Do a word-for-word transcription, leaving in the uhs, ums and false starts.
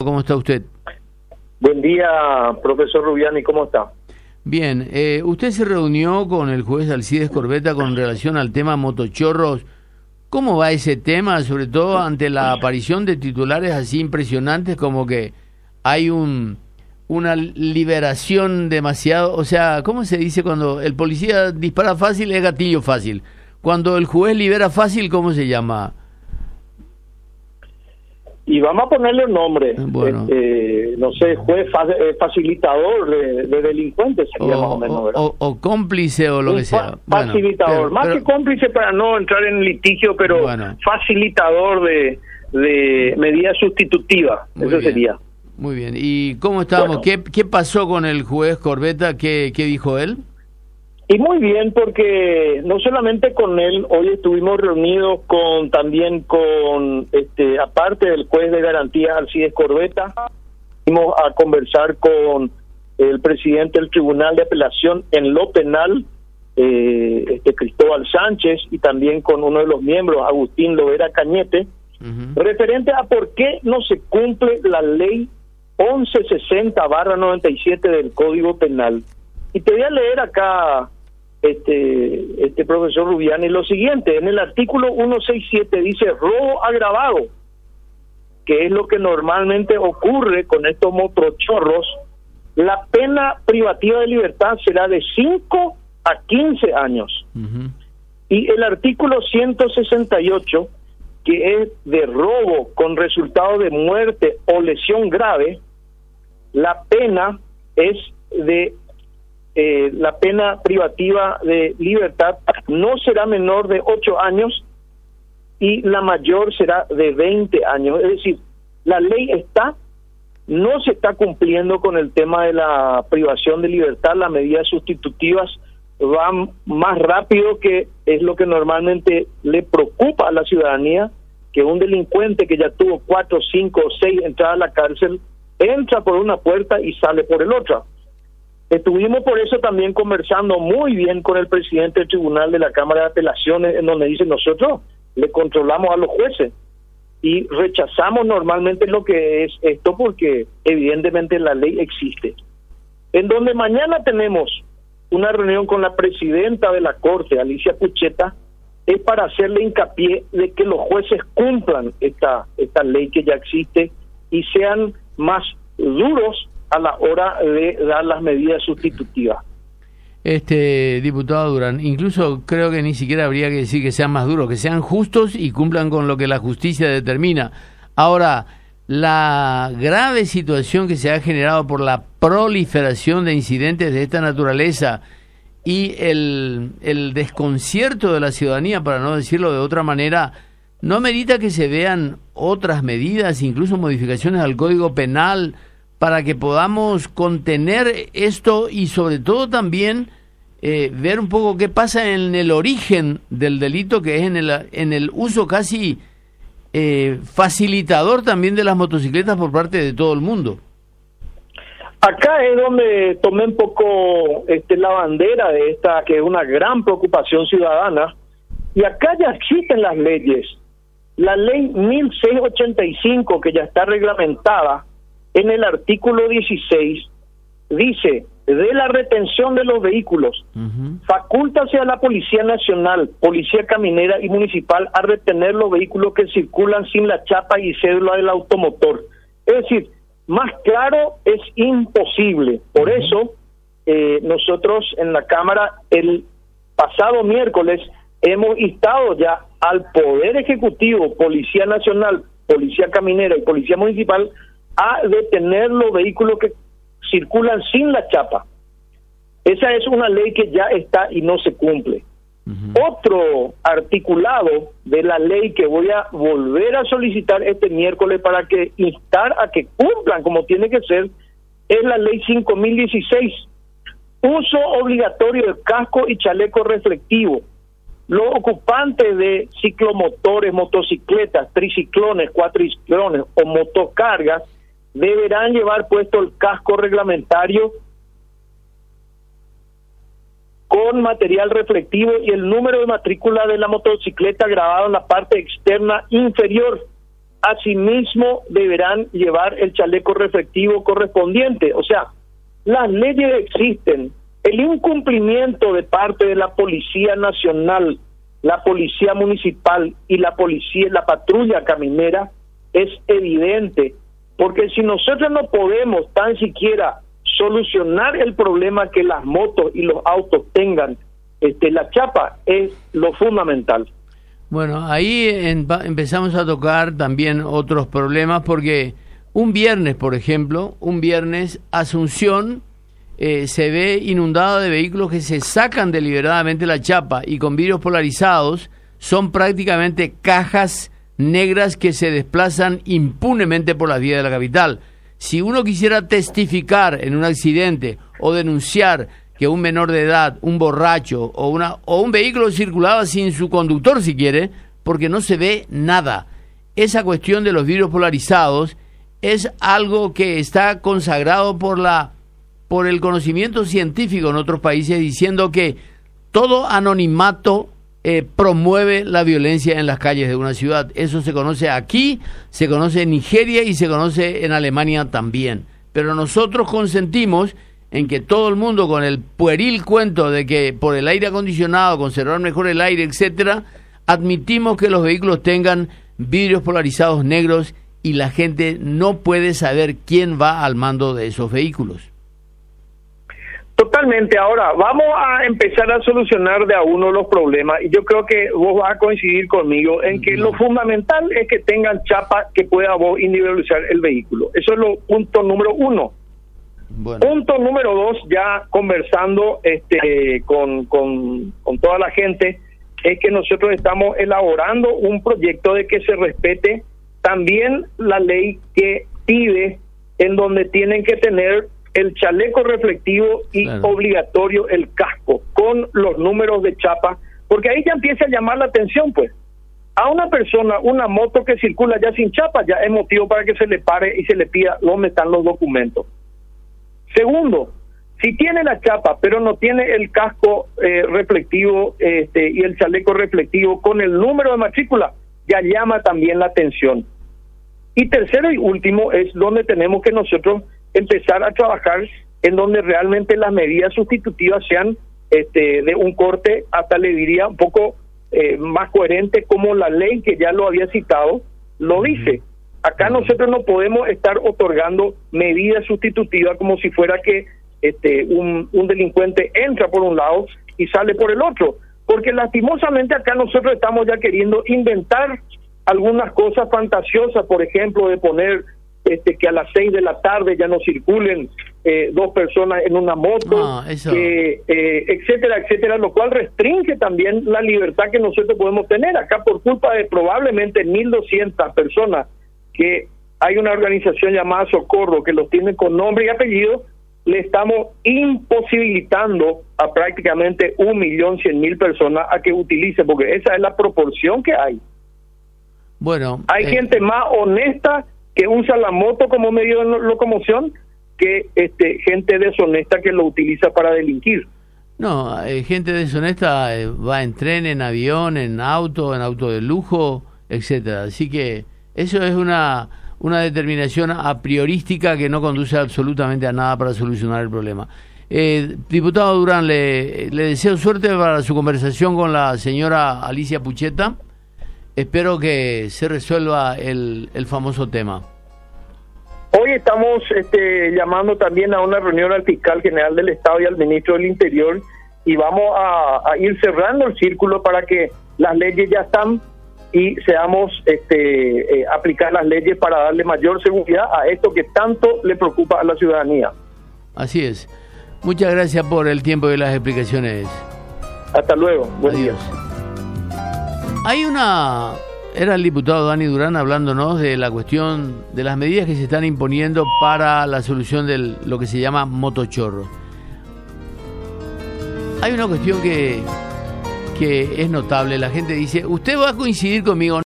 ¿cómo está usted? Buen día, profesor Rubiani, ¿cómo está? Bien, eh, usted se reunió con el juez Alcides Corbetta con relación al tema motochorros. ¿Cómo va ese tema, sobre todo ante la aparición de titulares así impresionantes como que hay un una liberación demasiado, o sea, ¿cómo se dice cuando el policía dispara fácil es gatillo fácil? Cuando el juez libera fácil, ¿cómo se llama? Y vamos a ponerle un nombre, bueno. este, no sé, juez fa facilitador de, de delincuentes sería o, más o menos, ¿verdad? O, o cómplice o lo un que sea. Fa facilitador, bueno, pero, más pero, que cómplice para no entrar en litigio, pero bueno, facilitador de, de medidas sustitutivas, eso bien, sería. Muy bien, ¿y cómo estábamos? Bueno, ¿Qué, ¿Qué pasó con el juez Corbetta? ¿Qué, qué dijo él? Y muy bien, porque no solamente con él, hoy estuvimos reunidos con también con, este aparte del juez de garantía Alcides Corbetta, fuimos a conversar con el presidente del Tribunal de Apelación en lo penal, eh, este Cristóbal Sánchez, y también con uno de los miembros, Agustín Lovera Cañete, uh-huh. referente a por qué no se cumple la ley once sesenta barra noventa y siete del Código Penal. Y te voy a leer acá, este este profesor Rubiani, lo siguiente: en el artículo ciento sesenta y siete dice robo agravado, que es lo que normalmente ocurre con estos motochorros. La pena privativa de libertad será de cinco a quince años. Uh-huh. Y el artículo ciento sesenta y ocho, que es de robo con resultado de muerte o lesión grave, la pena es de Eh, la pena privativa de libertad no será menor de ocho años y la mayor será de veinte años. Es decir, la ley está, no se está cumpliendo con el tema de la privación de libertad. Las medidas sustitutivas van más rápido, que es lo que normalmente le preocupa a la ciudadanía, que un delincuente que ya tuvo cuatro, cinco o seis entradas a la cárcel entra por una puerta y sale por el otro. Estuvimos por eso también conversando muy bien con el presidente del Tribunal de la Cámara de Apelaciones, en donde dice: nosotros le controlamos a los jueces y rechazamos normalmente lo que es esto, porque evidentemente la ley existe. En donde mañana tenemos una reunión con la presidenta de la Corte, Alicia Pucheta, es para hacerle hincapié de que los jueces cumplan esta, esta ley que ya existe y sean más duros a la hora de dar las medidas sustitutivas. Este diputado Durán, incluso creo que ni siquiera habría que decir que sean más duros, que sean justos y cumplan con lo que la justicia determina. Ahora, la grave situación que se ha generado por la proliferación de incidentes de esta naturaleza y el, el desconcierto de la ciudadanía, para no decirlo de otra manera, ¿no merita que se vean otras medidas, incluso modificaciones al Código Penal, para que podamos contener esto y sobre todo también eh, ver un poco qué pasa en el origen del delito, que es en el, en el uso casi eh, facilitador también de las motocicletas por parte de todo el mundo? Acá es donde tomé un poco este, la bandera de esta, que es una gran preocupación ciudadana, y acá ya existen las leyes. La ley mil seiscientos ochenta y cinco, que ya está reglamentada, en el artículo dieciséis, dice: de la retención de los vehículos, uh-huh. facúltase a la Policía Nacional, Policía Caminera y Municipal a retener los vehículos que circulan sin la chapa y cédula del automotor. Es decir, más claro es imposible. Por uh-huh. eso, eh, nosotros en la Cámara, el pasado miércoles, hemos instado ya al Poder Ejecutivo, Policía Nacional, Policía Caminera y Policía Municipal a detener los vehículos que circulan sin la chapa. Esa es una ley que ya está y no se cumple. Uh-huh. Otro articulado de la ley que voy a volver a solicitar este miércoles para que instar a que cumplan como tiene que ser es la ley cinco mil dieciséis, uso obligatorio de casco y chaleco reflectivo. Los ocupantes de ciclomotores, motocicletas, triciclones, cuatriciclones o motocargas deberán llevar puesto el casco reglamentario con material reflectivo y el número de matrícula de la motocicleta grabado en la parte externa inferior. asimismo deberán llevar el chaleco reflectivo correspondiente. O sea, las leyes existen. El incumplimiento de parte de la Policía Nacional, la Policía Municipal y la policía, la patrulla caminera es evidente, porque si nosotros no podemos tan siquiera solucionar el problema que las motos y los autos tengan, este, la chapa es lo fundamental. Bueno, ahí en, empezamos a tocar también otros problemas, porque un viernes, por ejemplo, un viernes Asunción eh, se ve inundado de vehículos que se sacan deliberadamente la chapa y con vidrios polarizados son prácticamente cajas negras que se desplazan impunemente por las vías de la capital. Si uno quisiera testificar en un accidente o denunciar que un menor de edad, un borracho o una o un vehículo circulaba sin su conductor, si quiere, porque no se ve nada. Esa cuestión de los vidrios polarizados es algo que está consagrado por la por el conocimiento científico en otros países, diciendo que todo anonimato eh, promueve la violencia en las calles de una ciudad. Eso se conoce aquí, se conoce en Nigeria y se conoce en Alemania también. Pero nosotros consentimos en que todo el mundo, con el pueril cuento de que por el aire acondicionado, conservar mejor el aire, etcétera, admitimos que los vehículos tengan vidrios polarizados negros y la gente no puede saber quién va al mando de esos vehículos. Totalmente. Ahora, vamos a empezar a solucionar de a uno los problemas, y yo creo que vos vas a coincidir conmigo en que no. Lo fundamental es que tengan chapa que pueda vos individualizar el vehículo. Eso es lo punto número uno. Bueno. Punto número dos, ya conversando este con, con, con toda la gente, es que nosotros estamos elaborando un proyecto de que se respete también la ley que pide, en donde tienen que tener el chaleco reflectivo y claro, obligatorio el casco con los números de chapa, porque ahí ya empieza a llamar la atención, pues. A una persona, una moto que circula ya sin chapa, ya es motivo para que se le pare y se le pida dónde están los documentos. Segundo, si tiene la chapa pero no tiene el casco eh, reflectivo este, y el chaleco reflectivo con el número de matrícula, ya llama también la atención. Y tercero y último es donde tenemos que nosotros empezar a trabajar, en donde realmente las medidas sustitutivas sean este, de un corte, hasta le diría un poco eh, más coherente, como la ley que ya lo había citado lo dice. Acá nosotros no podemos estar otorgando medidas sustitutivas como si fuera que este un, un delincuente entra por un lado y sale por el otro, porque lastimosamente acá nosotros estamos ya queriendo inventar algunas cosas fantasiosas, por ejemplo, de poner este que a las seis de la tarde ya no circulen eh, dos personas en una moto, no, eso... eh, eh, etcétera, etcétera, lo cual restringe también la libertad que nosotros podemos tener acá por culpa de probablemente mil doscientas personas que hay una organización llamada Socorro que los tiene con nombre y apellido. Le estamos imposibilitando a prácticamente un millón cien mil personas a que utilicen, porque esa es la proporción que hay. Bueno, hay eh... gente más honesta que usa la moto como medio de locomoción que este gente deshonesta que lo utiliza para delinquir. No, hay gente deshonesta eh, va en tren, en avión, en auto, en auto de lujo, etcétera. Así que eso es una una determinación a priorística que no conduce absolutamente a nada para solucionar el problema. Eh, diputado Durán, le, le deseo suerte para su conversación con la señora Alicia Pucheta. Espero que se resuelva el, el famoso tema. Hoy estamos este, llamando también a una reunión al fiscal general del Estado y al ministro del Interior, y vamos a, a ir cerrando el círculo para que las leyes ya están y seamos este, eh, aplicar las leyes para darle mayor seguridad a esto que tanto le preocupa a la ciudadanía. Así es. Muchas gracias por el tiempo y las explicaciones. Hasta luego. Buen Adiós. Día. Hay una... Era el diputado Dani Durán hablándonos de la cuestión de las medidas que se están imponiendo para la solución de lo que se llama motochorro. Hay una cuestión que... que es notable. La gente dice, usted va a coincidir conmigo.